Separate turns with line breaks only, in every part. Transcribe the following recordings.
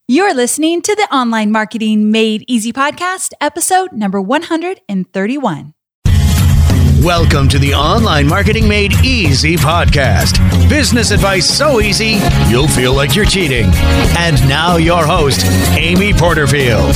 You're listening to the Online Marketing Made Easy podcast, episode number 131.
Welcome to the Online Marketing Made Easy podcast. Business advice so easy, you'll feel like you're cheating. And now your host, Amy Porterfield.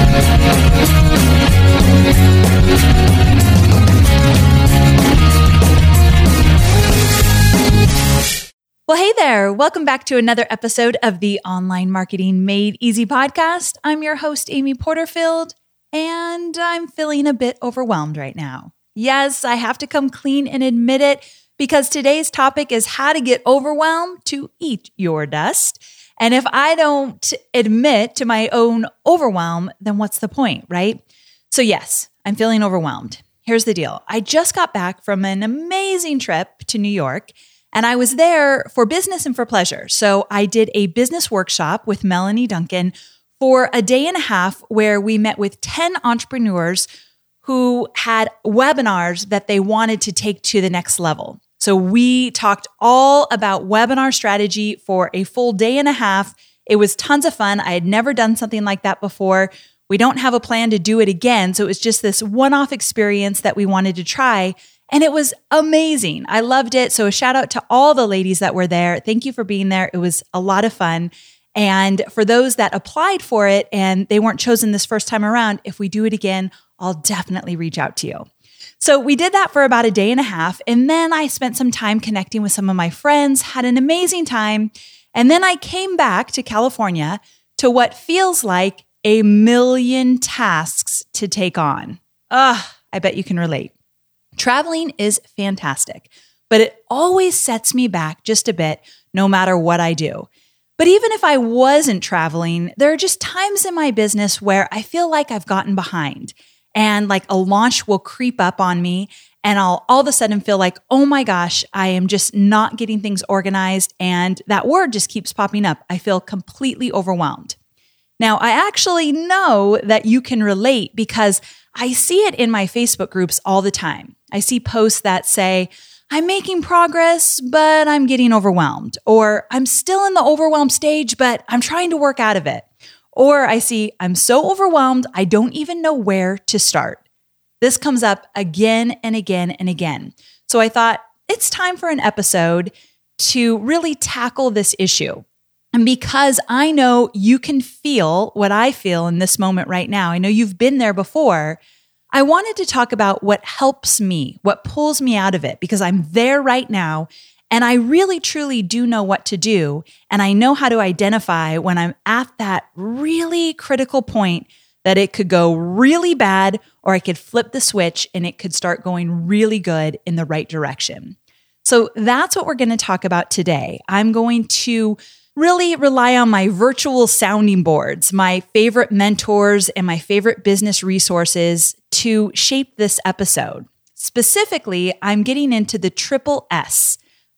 Well, hey there. Welcome back to another episode of the Online Marketing Made Easy podcast. I'm your host, Amy Porterfield, and I'm feeling a bit overwhelmed right now. Yes, I have to come clean and admit it because today's topic is how to get overwhelmed to eat your dust. And if I don't admit to my own overwhelm, then what's the point, right? So yes, I'm feeling overwhelmed. Here's the deal. I just got back from an amazing trip to New York, and I was there for business and for pleasure. So I did a business workshop with Melanie Duncan for a day and a half where we met with 10 entrepreneurs who had webinars that they wanted to take to the next level. So we talked all about webinar strategy for a full day and a half. It was tons of fun. I had never done something like that before. We don't have a plan to do it again. So it was just this one-off experience that we wanted to try. And it was amazing. I loved it. So a shout out to all the ladies that were there. Thank you for being there. It was a lot of fun. And for those that applied for it and they weren't chosen this first time around, if we do it again, I'll definitely reach out to you. So we did that for about a day and a half. And then I spent some time connecting with some of my friends, had an amazing time. And then I came back to California to what feels like a million tasks to take on. I bet you can relate. Traveling is fantastic, but it always sets me back just a bit, no matter what I do. But even if I wasn't traveling, there are just times in my business where I feel like I've gotten behind and like a launch will creep up on me and I'll all of a sudden feel like, oh my gosh, I am just not getting things organized. And that word just keeps popping up. I feel completely overwhelmed. Now, I actually know that you can relate because I see it in my Facebook groups all the time. I see posts that say, I'm making progress, but I'm getting overwhelmed. Or I'm still in the overwhelmed stage, but I'm trying to work out of it. Or I see, I'm so overwhelmed, I don't even know where to start. This comes up again and again and again. So I thought it's time for an episode to really tackle this issue. And because I know you can feel what I feel in this moment right now, I know you've been there before, I wanted to talk about what helps me, what pulls me out of it, because I'm there right now and I really truly do know what to do. And I know how to identify when I'm at that really critical point that it could go really bad or I could flip the switch and it could start going really good in the right direction. So that's what we're going to talk about today. I'm going to really rely on my virtual sounding boards, my favorite mentors, and my favorite business resources to shape this episode. Specifically, I'm getting into the triple S,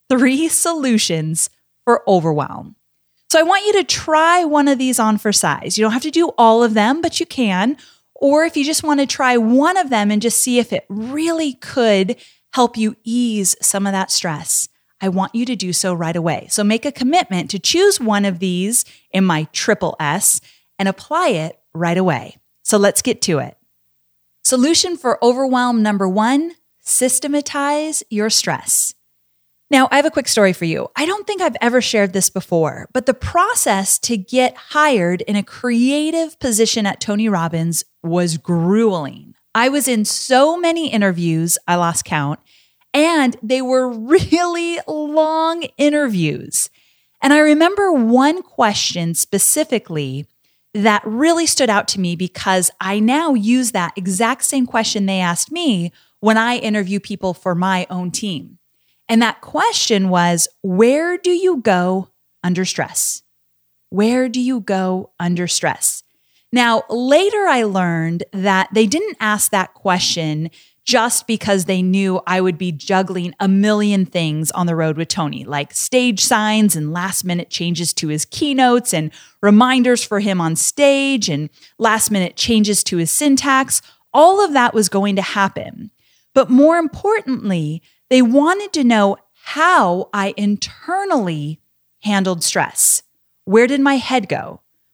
3 solutions for overwhelm. So I want you to try one of these on for size. You don't have to do all of them, but you can. Or if you just want to try one of them and just see if it really could help you ease some of that stress, I want you to do so right away. So make a commitment to choose one of these in my triple S and apply it right away. So let's get to it. Solution for overwhelm number 1, systematize your stress. Now, I have a quick story for you. I don't think I've ever shared this before, but the process to get hired in a creative position at Tony Robbins was grueling. I was in so many interviews, I lost count, and they were really long interviews. And I remember one question specifically that really stood out to me because I now use that exact same question they asked me when I interview people for my own team. And that question was, where do you go under stress? Where do you go under stress? Now, later I learned that they didn't ask that question just because they knew I would be juggling a million things on the road with Tony, like stage signs and last minute changes to his keynotes and reminders for him on stage and last minute changes to his syntax. All of that was going to happen. But more importantly, they wanted to know how I internally handled stress. Where did my head go?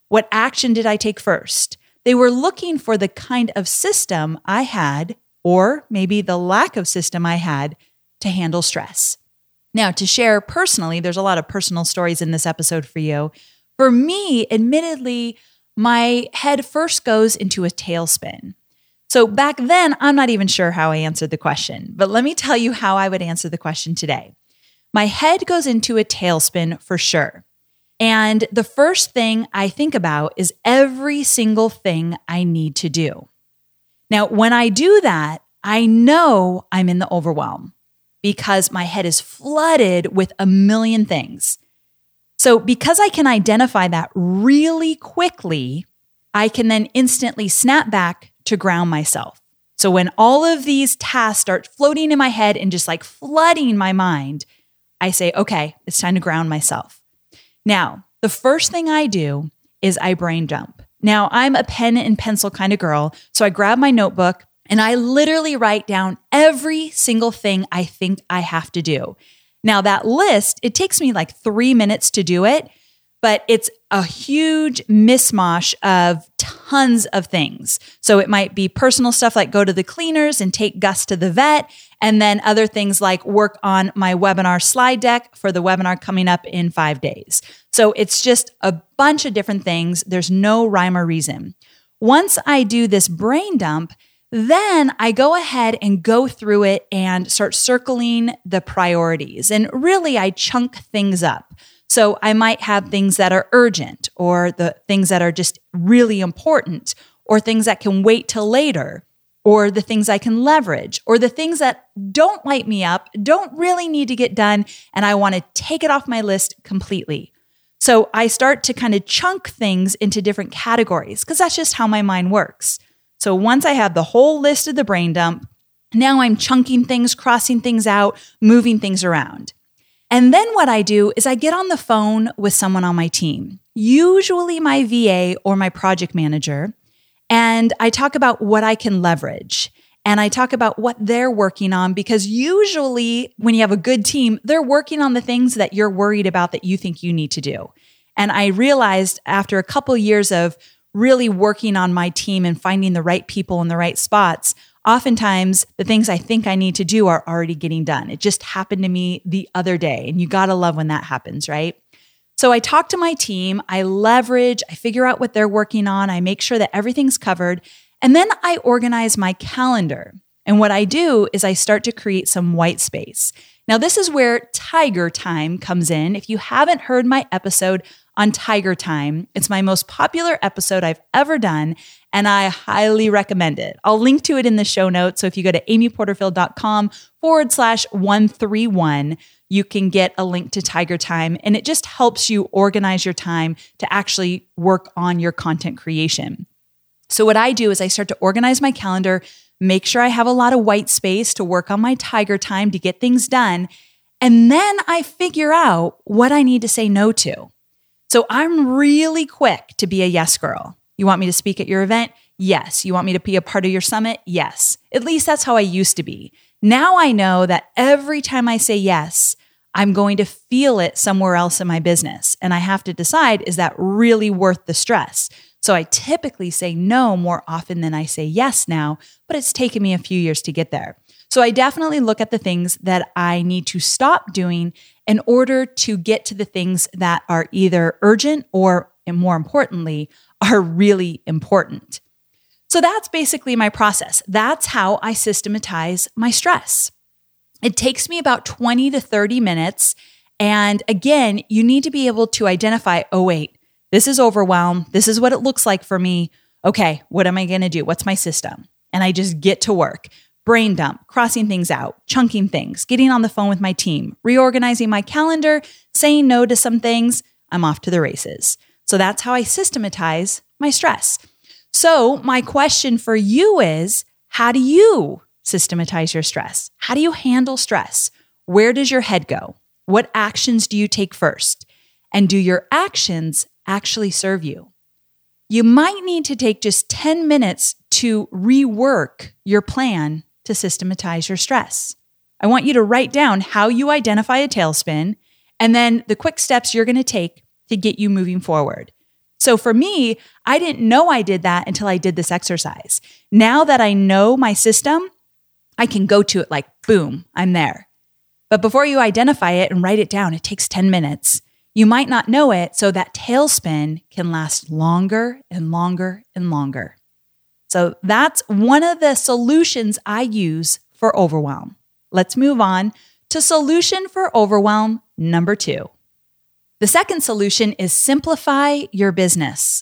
What action did I take first? They were looking for the kind of system I had, or maybe the lack of system I had to handle stress. Now, to share personally, there's a lot of personal stories in this episode for you. For me, admittedly, my head first goes into a tailspin. So back then, I'm not even sure how I answered the question, but let me tell you how I would answer the question today. My head goes into a tailspin for sure. And the first thing I think about is every single thing I need to do. Now, when I do that, I know I'm in the overwhelm because my head is flooded with a million things. So because I can identify that really quickly, I can then instantly snap back to ground myself. So when all of these tasks start floating in my head and just like flooding my mind, I say, okay, it's time to ground myself. Now, the first thing I do is I brain dump. Now, I'm a pen and pencil kind of girl, so I grab my notebook and I literally write down every single thing I think I have to do. Now, that list, it takes me like 3 minutes to do it, but it's a huge mishmash of tons of things. So it might be personal stuff like go to the cleaners and take Gus to the vet, and then other things like work on my webinar slide deck for the webinar coming up in 5 days. So it's just a bunch of different things. There's no rhyme or reason. Once I do this brain dump, then I go ahead and go through it and start circling the priorities. And really, I chunk things up. So I might have things that are urgent, or the things that are just really important, or things that can wait till later, or the things I can leverage, or the things that don't light me up, don't really need to get done, and I want to take it off my list completely. So I start to kind of chunk things into different categories because that's just how my mind works. So once I have the whole list of the brain dump, now I'm chunking things, crossing things out, moving things around. And then what I do is I get on the phone with someone on my team, usually my VA or my project manager, and I talk about what I can leverage. And I talk about what they're working on, because usually when you have a good team, they're working on the things that you're worried about that you think you need to do. And I realized after a couple of years of really working on my team and finding the right people in the right spots, oftentimes the things I think I need to do are already getting done. It just happened to me the other day, and you gotta love when that happens, right? So I talk to my team, I leverage, I figure out what they're working on, I make sure that everything's covered, and then I organize my calendar. And what I do is I start to create some white space. Now, this is where Tiger Time comes in. If you haven't heard my episode on Tiger Time, it's my most popular episode I've ever done, and I highly recommend it. I'll link to it in the show notes. So if you go to amyporterfield.com/131, you can get a link to Tiger Time, and it just helps you organize your time to actually work on your content creation. So what I do is I start to organize my calendar, make sure I have a lot of white space to work on my Tiger Time to get things done, and then I figure out what I need to say no to. So I'm really quick to be a yes girl. You want me to speak at your event? Yes. You want me to be a part of your summit? Yes. At least that's how I used to be. Now I know that every time I say yes, I'm going to feel it somewhere else in my business. And I have to decide, is that really worth the stress? So I typically say no more often than I say yes now, but it's taken me a few years to get there. So I definitely look at the things that I need to stop doing in order to get to the things that are either urgent or, and more importantly, are really important. So that's basically my process. That's how I systematize my stress. It takes me about 20 to 30 minutes. And again, you need to be able to identify, oh, wait, this is overwhelm. This is what it looks like for me. Okay, what am I going to do? What's my system? And I just get to work. Brain dump, crossing things out, chunking things, getting on the phone with my team, reorganizing my calendar, saying no to some things. I'm off to the races. So that's how I systematize my stress. So my question for you is, how do you systematize your stress? How do you handle stress? Where does your head go? What actions do you take first? And do your actions actually serve you? You might need to take just 10 minutes to rework your plan to systematize your stress. I want you to write down how you identify a tailspin and then the quick steps you're going to take to get you moving forward. So for me, I didn't know I did that until I did this exercise. Now that I know my system, I can go to it like, boom, I'm there. But before you identify it and write it down, it takes 10 minutes. You might not know it, so that tailspin can last longer and longer and longer. So that's one of the solutions I use for overwhelm. Let's move on to solution for overwhelm number 2. The second solution is simplify your business.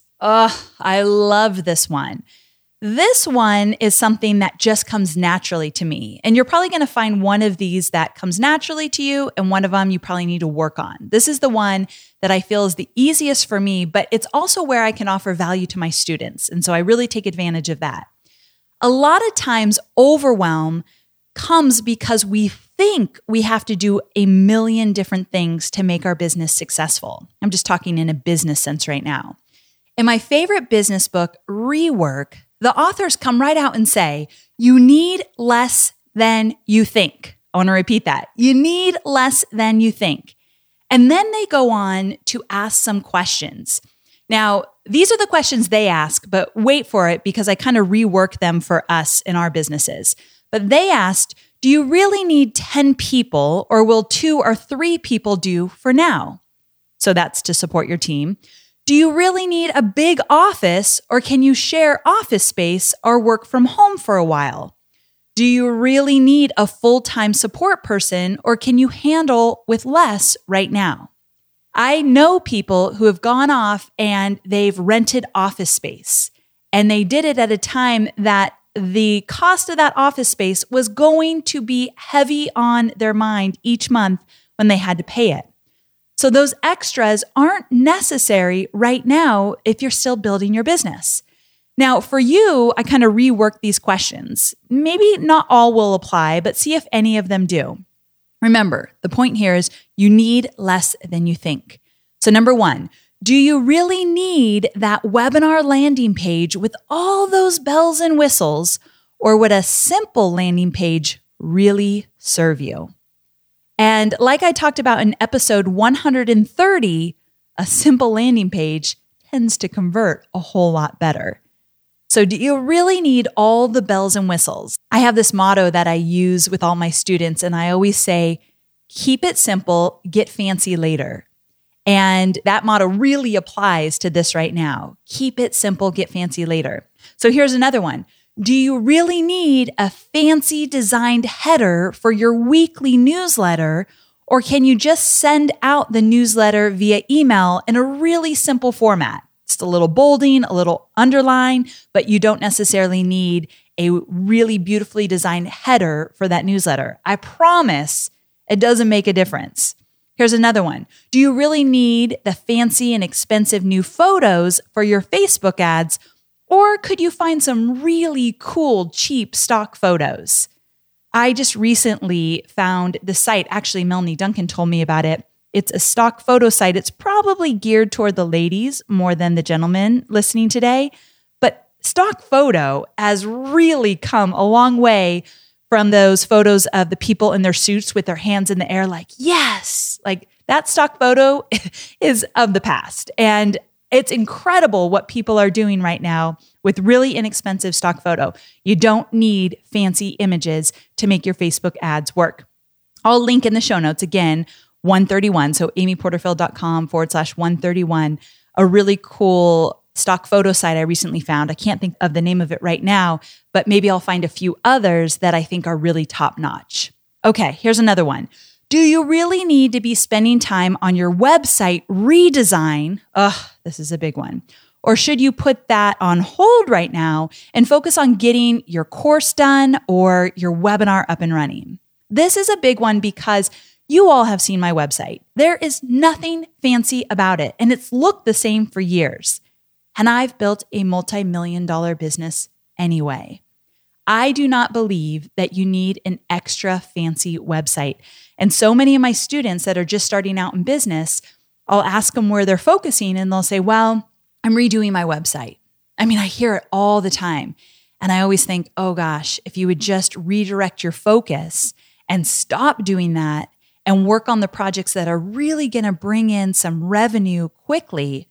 I love this one. This one is something that just comes naturally to me. And you're probably going to find one of these that comes naturally to you, and one of them you probably need to work on. This is the one that I feel is the easiest for me, but it's also where I can offer value to my students. And so I really take advantage of that. A lot of times, overwhelm comes because we think we have to do a million different things to make our business successful. I'm just talking in a business sense right now. In my favorite business book, Rework, the authors come right out and say, you need less than you think. I want to repeat that. You need less than you think. And then they go on to ask some questions. Now, these are the questions they ask, but wait for it because I kind of rework them for us in our businesses. But they asked, do you really need 10 people, or will 2 or 3 people do for now? So that's to support your team. Do you really need a big office, or can you share office space or work from home for a while? Do you really need a full-time support person, or can you handle with less right now? I know people who have gone off and they've rented office space, and they did it at a time that the cost of that office space was going to be heavy on their mind each month when they had to pay it. So those extras aren't necessary right now if you're still building your business. Now, for you, I kind of rework these questions. Maybe not all will apply, but see if any of them do. Remember, the point here is you need less than you think. So number 1, do you really need that webinar landing page with all those bells and whistles, or would a simple landing page really serve you? And like I talked about in episode 130, a simple landing page tends to convert a whole lot better. So do you really need all the bells and whistles? I have this motto that I use with all my students, and I always say, keep it simple, get fancy later. And that motto really applies to this right now. Keep it simple, get fancy later. So here's another one. Do you really need a fancy designed header for your weekly newsletter, or can you just send out the newsletter via email in a really simple format? Just a little bolding, a little underline, but you don't necessarily need a really beautifully designed header for that newsletter. I promise it doesn't make a difference. Here's another one. Do you really need the fancy and expensive new photos for your Facebook ads, or could you find some really cool, cheap stock photos? I just recently found the site. Actually, Melanie Duncan told me about it. It's a stock photo site. It's probably geared toward the ladies more than the gentlemen listening today. But stock photo has really come a long way from those photos of the people in their suits with their hands in the air like, yes, like that stock photo is of the past. And it's incredible what people are doing right now with really inexpensive stock photo. You don't need fancy images to make your Facebook ads work. I'll link in the show notes again, 131. So amyporterfield.com/131, a really cool stock photo site I recently found. I can't think of the name of it right now, but maybe I'll find a few others that I think are really top notch. Okay, here's another one. Do you really need to be spending time on your website redesign? This is a big one. Or should you put that on hold right now and focus on getting your course done or your webinar up and running? This is a big one because you all have seen my website. There is nothing fancy about it, and it's looked the same for years. And I've built a multi-million-dollar business anyway. I do not believe that you need an extra fancy website. And so many of my students that are just starting out in business, I'll ask them where they're focusing and they'll say, well, I'm redoing my website. I mean, I hear it all the time. And I always think, oh gosh, if you would just redirect your focus and stop doing that and work on the projects that are really going to bring in some revenue quickly,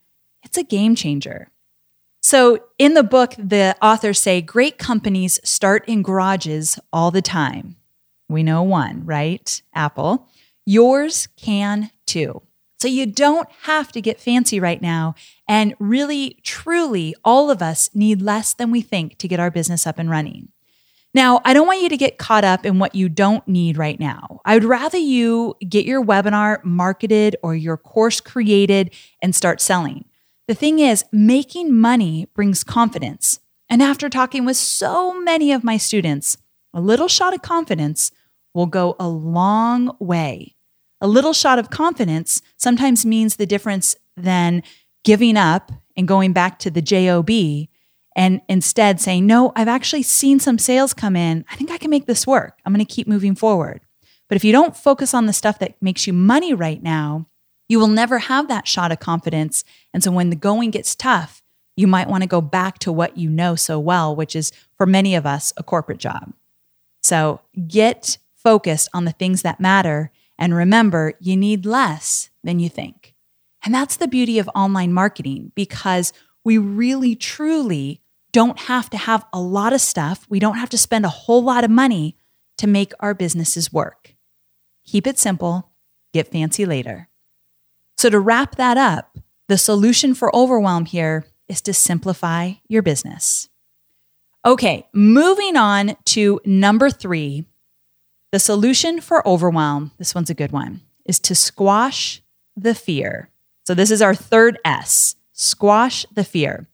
it's a game changer. So in the book, the authors say great companies start in garages all the time. We know one, right? Apple. Yours can too. So you don't have to get fancy right now. And really, truly, all of us need less than we think to get our business up and running. Now, I don't want you to get caught up in what you don't need right now. I would rather you get your webinar marketed or your course created and start selling. The thing is, making money brings confidence. And after talking with so many of my students, a little shot of confidence will go a long way. A little shot of confidence sometimes means the difference than giving up and going back to the job and instead saying, no, I've actually seen some sales come in. I think I can make this work. I'm going to keep moving forward. But if you don't focus on the stuff that makes you money right now, you will never have that shot of confidence. And so when the going gets tough, you might want to go back to what you know so well, which is for many of us, a corporate job. So get focused on the things that matter. And remember, you need less than you think. And that's the beauty of online marketing, because we really, truly don't have to have a lot of stuff. We don't have to spend a whole lot of money to make our businesses work. Keep it simple, get fancy later. So to wrap that up, the solution for overwhelm here is to simplify your business. Okay, moving on to number 3. The solution for overwhelm, this one's a good one, is to squash the fear. So this is our third S, squash the fear.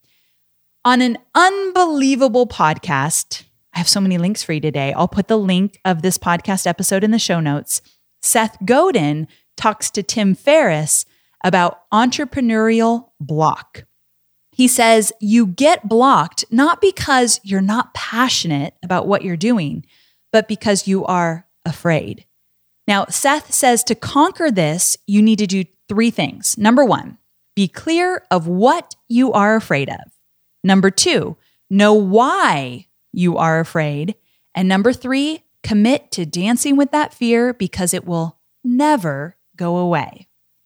On an unbelievable podcast, I have so many links for you today. I'll put the link of this podcast episode in the show notes. Seth Godin talks to Tim Ferriss about entrepreneurial block. He says, you get blocked not because you're not passionate about what you're doing, but because you are afraid. Now, Seth says to conquer this, you need to do 3 things. Number 1, be clear of what you are afraid of. Number 2, know why you are afraid. And number 3, commit to dancing with that fear because it will never go away.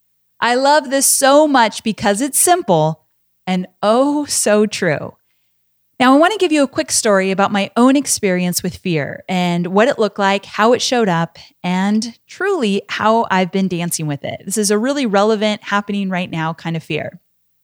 I love this so much because it's simple and oh so true. Now, I want to give you a quick story about my own experience with fear and what it looked like, how it showed up, and truly how I've been dancing with it. This is a really relevant, happening right now kind of fear.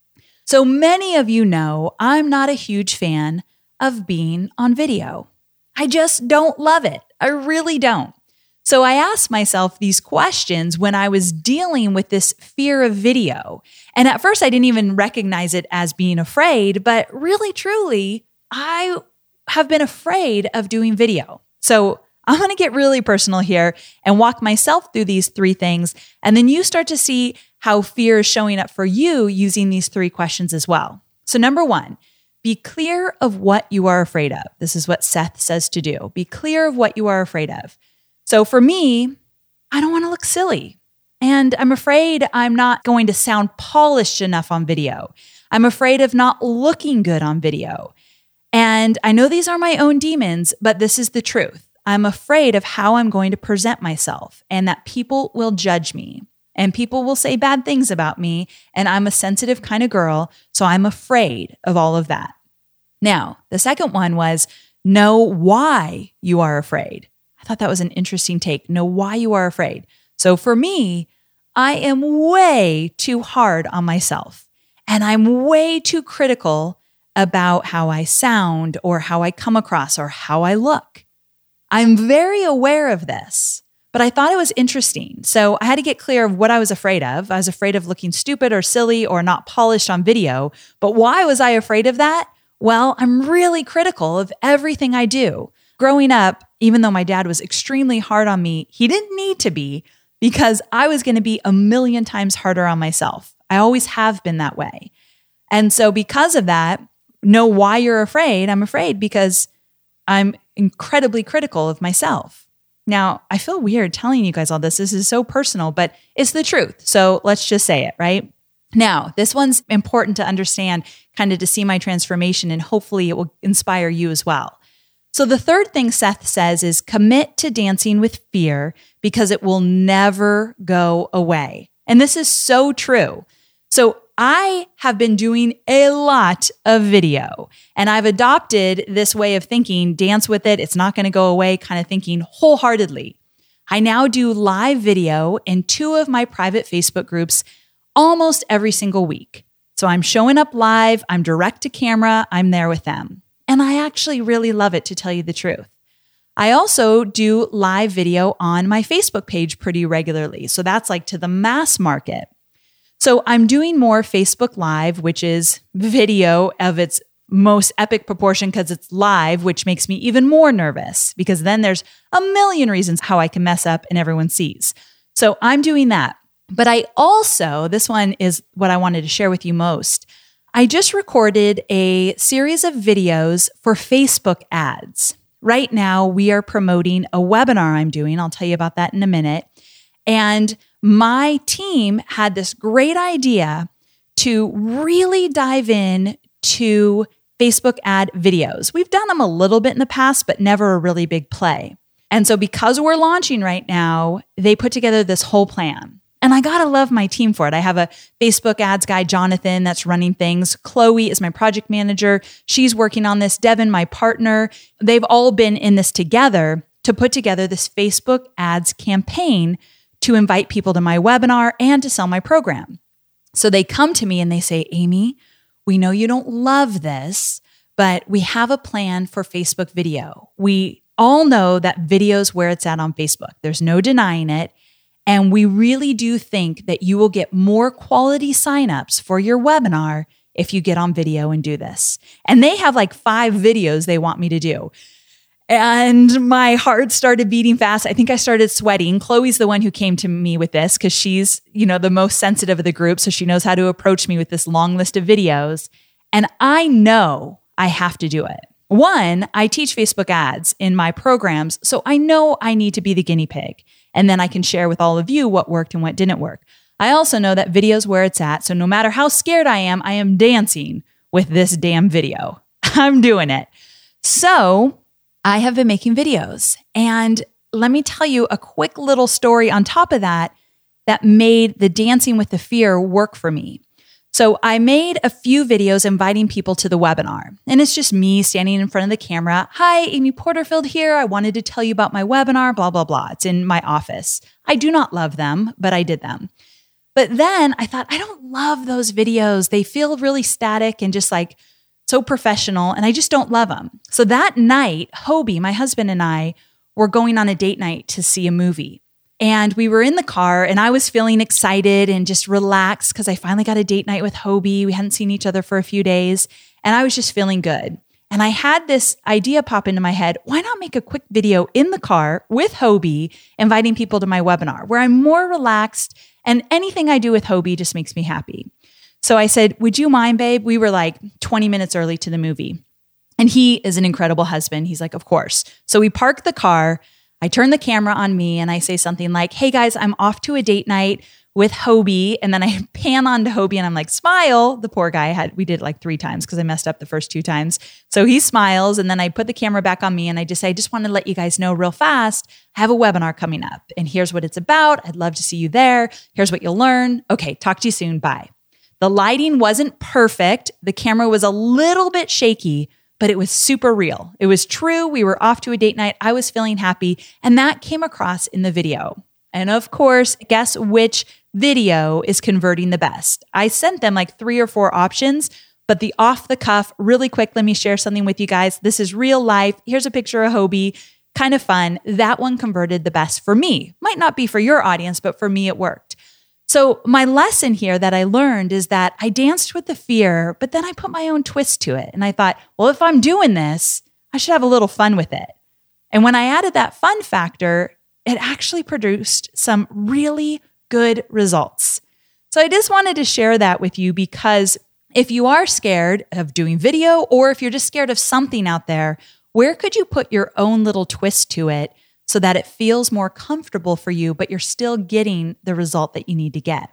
So many of you know I'm not a huge fan of being on video. I just don't love it. I really don't. So I asked myself these questions when I was dealing with this fear of video. And at first I didn't even recognize it as being afraid, but really, truly, I have been afraid of doing video. So I'm going to get really personal here and walk myself through these 3 things. And then you start to see how fear is showing up for you using these 3 questions as well. So number 1, be clear of what you are afraid of. This is what Seth says to do. Be clear of what you are afraid of. So for me, I don't want to look silly. And I'm afraid I'm not going to sound polished enough on video. I'm afraid of not looking good on video. And I know these are my own demons, but this is the truth. I'm afraid of how I'm going to present myself and that people will judge me and people will say bad things about me. And I'm a sensitive kind of girl, so I'm afraid of all of that. Now, the second one was know why you are afraid. I thought that was an interesting take. Know why you are afraid. So for me, I am way too hard on myself and I'm way too critical about how I sound or how I come across or how I look. I'm very aware of this, but I thought it was interesting. So I had to get clear of what I was afraid of. I was afraid of looking stupid or silly or not polished on video. But why was I afraid of that? Well, I'm really critical of everything I do. Growing up, even though my dad was extremely hard on me, he didn't need to be because I was going to be a million times harder on myself. I always have been that way. And so because of that, know why you're afraid. I'm afraid because I'm incredibly critical of myself. Now, I feel weird telling you guys all this. This is so personal, but it's the truth. So let's just say it, right? Now, this one's important to understand, kind of to see my transformation, and hopefully it will inspire you as well. So the third thing Seth says is commit to dancing with fear because it will never go away. And this is so true. So I have been doing a lot of video, and I've adopted this way of thinking, dance with it, it's not going to go away kind of thinking wholeheartedly. I now do live video in 2 of my private Facebook groups almost every single week. So I'm showing up live, I'm direct to camera, I'm there with them. And I actually really love it, to tell you the truth. I also do live video on my Facebook page pretty regularly. So that's like to the mass market. So I'm doing more Facebook Live, which is video of its most epic proportion because it's live, which makes me even more nervous because then there's a million reasons how I can mess up and everyone sees. So I'm doing that. But I also, this one is what I wanted to share with you most. I just recorded a series of videos for Facebook ads. Right now, we are promoting a webinar I'm doing. I'll tell you about that in a minute. And my team had this great idea to really dive in to Facebook ad videos. We've done them a little bit in the past, but never a really big play. And so because we're launching right now, they put together this whole plan. And I gotta love my team for it. I have a Facebook ads guy, Jonathan, that's running things. Chloe is my project manager. She's working on this. Devin, my partner. They've all been in this together to put together this Facebook ads campaign to invite people to my webinar and to sell my program. So they come to me and they say, Amy, we know you don't love this, but we have a plan for Facebook video. We all know that video's where it's at on Facebook. There's no denying it. And we really do think that you will get more quality signups for your webinar if you get on video and do this. And they have like 5 videos they want me to do. And my heart started beating fast. I think I started sweating. Chloe's the one who came to me with this because she's, the most sensitive of the group. So she knows how to approach me with this long list of videos. And I know I have to do it. 1, I teach Facebook ads in my programs. So I know I need to be the guinea pig. And then I can share with all of you what worked and what didn't work. I also know that video's where it's at. So no matter how scared I am dancing with this damn video. I'm doing it. So I have been making videos. And let me tell you a quick little story on top of that made the dancing with the fear work for me. So I made a few videos inviting people to the webinar. And it's just me standing in front of the camera. Hi, Amy Porterfield here. I wanted to tell you about my webinar, blah, blah, blah. It's in my office. I do not love them, but I did them. But then I thought, I don't love those videos. They feel really static and just like so professional, and I just don't love them. So that night, Hobie, my husband, and I were going on a date night to see a movie. And we were in the car and I was feeling excited and just relaxed because I finally got a date night with Hobie. We hadn't seen each other for a few days and I was just feeling good. And I had this idea pop into my head. Why not make a quick video in the car with Hobie, inviting people to my webinar where I'm more relaxed and anything I do with Hobie just makes me happy. So I said, would you mind, babe? We were like 20 minutes early to the movie. And he is an incredible husband. He's like, of course. So we parked the car. I turn the camera on me and I say something like, hey guys, I'm off to a date night with Hobie. And then I pan on to Hobie and I'm like, smile. The poor guy we did it like 3 times because I messed up the first 2 times. So he smiles and then I put the camera back on me and I just say, I just want to let you guys know real fast, I have a webinar coming up and here's what it's about. I'd love to see you there. Here's what you'll learn. Okay, talk to you soon. Bye. The lighting wasn't perfect. The camera was a little bit shaky, but it was super real. It was true. We were off to a date night. I was feeling happy. And that came across in the video. And of course, guess which video is converting the best? I sent them like 3 or 4 options, but the off the cuff, really quick, let me share something with you guys. This is real life. Here's a picture of Hobie. Kind of fun. That one converted the best for me. Might not be for your audience, but for me, it worked. So my lesson here that I learned is that I danced with the fear, but then I put my own twist to it. And I thought, well, if I'm doing this, I should have a little fun with it. And when I added that fun factor, it actually produced some really good results. So I just wanted to share that with you because if you are scared of doing video or if you're just scared of something out there, where could you put your own little twist to it so that it feels more comfortable for you, but you're still getting the result that you need to get?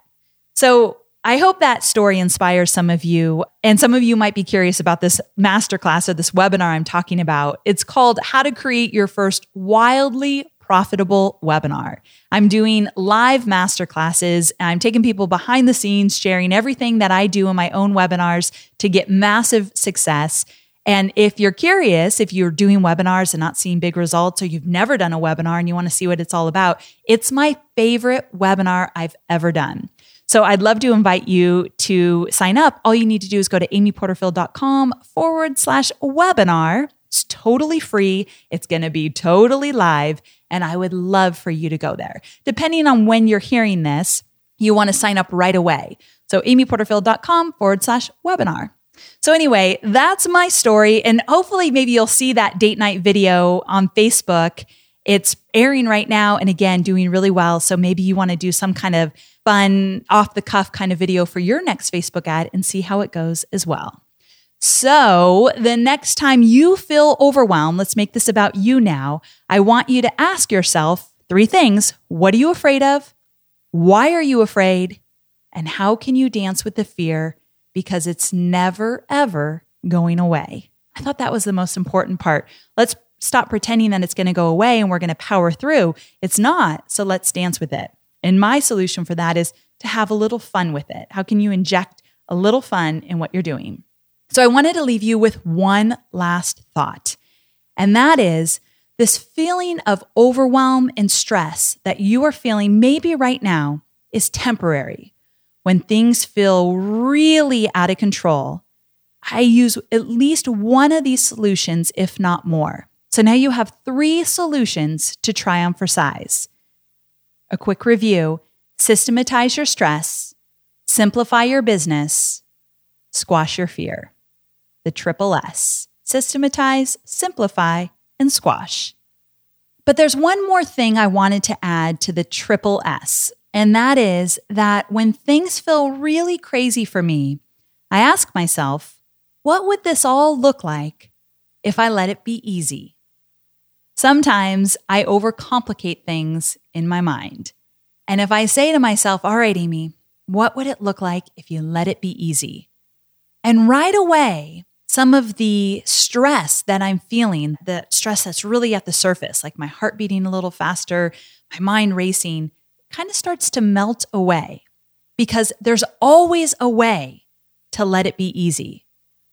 So I hope that story inspires some of you. And some of you might be curious about this masterclass or this webinar I'm talking about. It's called How to Create Your First Wildly profitable webinar. I'm doing live masterclasses. I'm taking people behind the scenes, sharing everything that I do in my own webinars to get massive success. And if you're curious, if you're doing webinars and not seeing big results, or you've never done a webinar and you want to see what it's all about, it's my favorite webinar I've ever done. So I'd love to invite you to sign up. All you need to do is go to amyporterfield.com/webinar. It's totally free. It's going to be totally live. And I would love for you to go there. Depending on when you're hearing this, you want to sign up right away. So amyporterfield.com/webinar. So anyway, that's my story. And hopefully maybe you'll see that date night video on Facebook. It's airing right now and again, doing really well. So maybe you want to do some kind of fun, off the cuff kind of video for your next Facebook ad and see how it goes as well. So the next time you feel overwhelmed, let's make this about you now. I want you to ask yourself 3 things. What are you afraid of? Why are you afraid? And how can you dance with the fear? Because it's never, ever going away. I thought that was the most important part. Let's stop pretending that it's going to go away and we're going to power through. It's not, so let's dance with it. And my solution for that is to have a little fun with it. How can you inject a little fun in what you're doing? So I wanted to leave you with one last thought, and that is this feeling of overwhelm and stress that you are feeling maybe right now is temporary. When things feel really out of control, I use at least one of these solutions, if not more. So now you have 3 solutions to try on for size. A quick review: systematize your stress, simplify your business, squash your fear. The triple S: systematize, simplify, and squash. But there's one more thing I wanted to add to the triple S. And that is that when things feel really crazy for me, I ask myself, what would this all look like if I let it be easy? Sometimes I overcomplicate things in my mind. And if I say to myself, all right, Amy, what would it look like if you let it be easy? And right away, some of the stress that I'm feeling, the stress that's really at the surface, like my heart beating a little faster, my mind racing, kind of starts to melt away because there's always a way to let it be easy.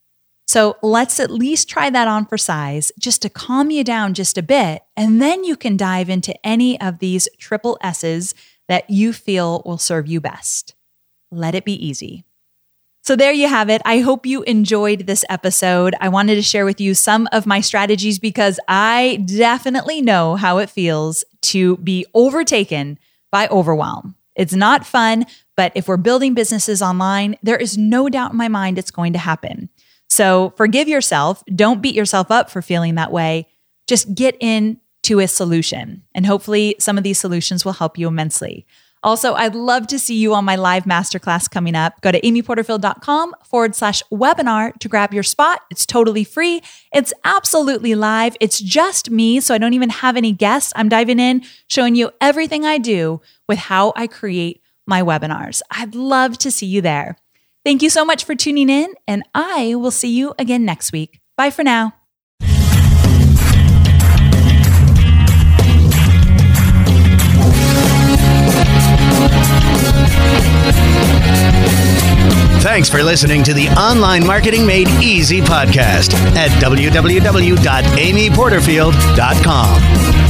So let's at least try that on for size just to calm you down just a bit. And then you can dive into any of these triple S's that you feel will serve you best. Let it be easy. So there you have it. I hope you enjoyed this episode. I wanted to share with you some of my strategies because I definitely know how it feels to be overtaken by overwhelm. It's not fun, but if we're building businesses online, there is no doubt in my mind it's going to happen. So forgive yourself. Don't beat yourself up for feeling that way. Just get into a solution. And hopefully some of these solutions will help you immensely. Also, I'd love to see you on my live masterclass coming up. Go to amyporterfield.com/webinar to grab your spot. It's totally free. It's absolutely live. It's just me, so I don't even have any guests. I'm diving in, showing you everything I do with how I create my webinars. I'd love to see you there. Thank you so much for tuning in, and I will see you again next week. Bye for now.
Thanks for listening to the Online Marketing Made Easy podcast at www.amyporterfield.com.